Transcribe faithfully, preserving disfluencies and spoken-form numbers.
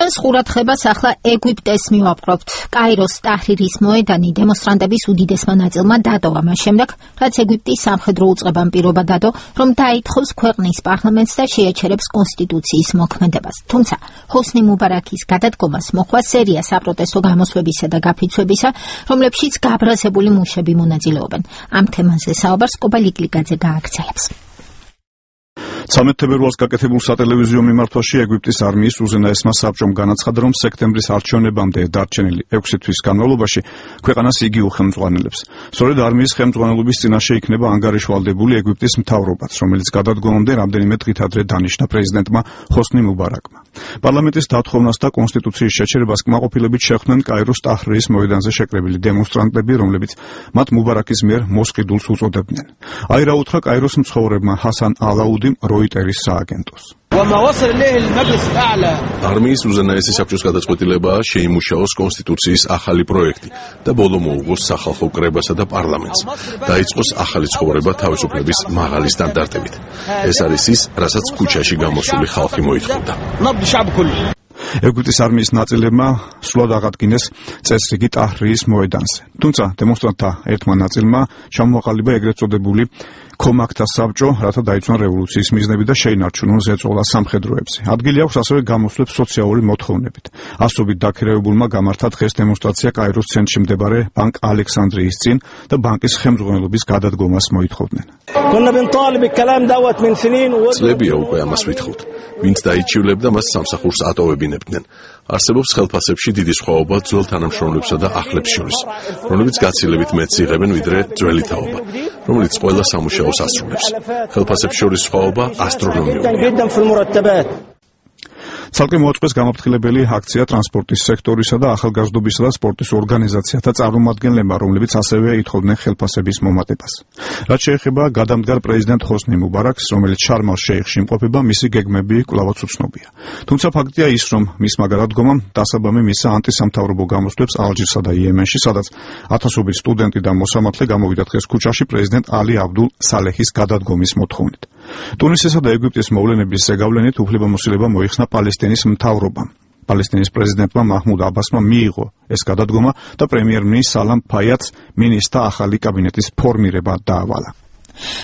ჩვენს ყურადღებას ახლა ეგვიპტეს მივაპყრობთ. კაიროს ტაჰრირის მოედანი დემონსტრანტების უდიდესმა ნაწილმა დატოვა მას შემდეგ, რაც ეგვიპტის სამხედრო უწყებამ პირობა დადო, რომ დაითხოვს ქვეყნის პარლამენტს და შეაჩერებს კონსტიტუციის მოქმედებას. თუმცა ჰოსნი მუბარაკის გადადგომას მოჰყვა სერია საპროტესტო გამოსვლებისა და გაფიცვებისა, რომლებშიც გააბრაზებული მუშები მონაწილეობენ. ამ თემაზე საუბარს კობა ლიკლიკაძე გააგრძელებს. ცამეტ თებერვალს გაკეთებულ სატელევიზიო მიმართვაში ეგვიპტის არმიის უზენაესმა საბჭომ განაცხადა, რომ სექტემბრის არჩევნებამდე დარჩენილი ექვსი თვის განმავლობაში ქვეყანას იგი უხელმძღვანელებს. სწორედ არმიის ხელმძღვანელობის წინაშე იქნება ანგარიშვალდებული ეგვიპტის მთავრობაც, რომელიც გადადგომამდე რამდენიმე დღით ადრე დანიშნა პრეზიდენტმა ჰოსნი მუბარაკმა. პარლამენტის დათხოვნას და კონსტიტუციის შეჩერებას კმაყოფილებით შეხვდნენ კაიროს ტაჰრირის მოედანზე შეკრებილი დემონსტრანტები, რომლებიც მათ მუბარაკის მიერ მოსყიდულს უწოდებდნენ. აირა უთხრა კაიროს მცხოვრებმა ჰასან ალაუდიმ როიტერის სააგენტოს. არმიის უზენაესი საბჭოს გადაწყვეტილებაა შეიმუშაოს კონსტიტუციის ახალი პროექტი და ბოლო მოუღოს სახალხო კრებასა და პარლამენტს. დაიწყოს ახალი ცხოვრება თავისუფლების მაღალი სტანდარტებით. ეს არის ის, რასაც ქუჩაში გამოსული ხალხი მოითხოვდა. ეგვიპტის არმიის ნაწილებმა სულად აღადგინეს წესრიგი ტაჰრიის მოედანზე. თუმცა დემონსტრანტთა ერთმა ნაწილმა ჩამოაყალიბა ეგრეთ წოდებული ქომაქთა საბჭო, რათა დაიცვან რევოლუციის მიზნები და შეინარჩუნონ ზეწოლა სამხედროებზე. ადგილი აქვს ასევე გამოსვლებს სოციალური მოთხოვნებით. ასობით დაქირავებულმა გამართა დღეს დემონსტრაცია კაიროს ცენტრში მდებარე ბანკ ალექსანდრიის წინ და ბანკის ხელმძღვანელობის გადადგომას მოითხოვდნენ. წლებია უკვე ამას ვითხოვთ. ვინც დაიჩივლებდა, მას სამსახურს ატოვებინებდნენ. არსებობს ხელფასებში დიდი სხვაობა ძველ თანამშრომლებსა და ახლებს შორის, რომლებიც გაცილებით მეტს იღებენ ვიდრე ძველი თაობა, რომელიც ყველა სამუშაოს ასრულებს. ხელფასებს შორის სხვაობა ასტრონომიულია. ცალკე მოაწყვეს გამაფრთხილებელი აქცია ტრანსპორტის სექტორისა და ახალგაზრდობისა და სპორტის ორგანიზაციათა წარმომადგენლებმა, რომლებიც ასევე ითხოვდნენ ხელფასების მომატებას. რაც შეეხება გადამდგარ პრეზიდენტ ჰოსნი მუბარაკს, რომელიც შარმალ-შეიხში იმყოფება, მისი გეგმები კვლავაც უცნობია. თუმცა ფაქტია ის, რომ მისმა გადადგომამ დასაბამი მისცა ანტისამთავრობო გამოსვლებს ალჟირსა და იემენში, სადაც ათასობით სტუდენტი და მოსამართლე გამოვიდა დღეს ქუჩაში პრეზიდენტ ალი აბდულ სალეჰის გადადგომის მოთხოვნით. ტუნისისა და ეგვიპტის მოვლენების ზეგავლენით უფლებამოსილება მოიხსნა პალესტინის მთავრობამ. პალესტინის პრეზიდენტმა მაჰმუდ აბასმა მიიღო ეს გადადგომა და პრემიერ-მინისტრ სალამ ფაიადს მინისტრთა ახალი კაბინეტის ფორმირება დაავალა.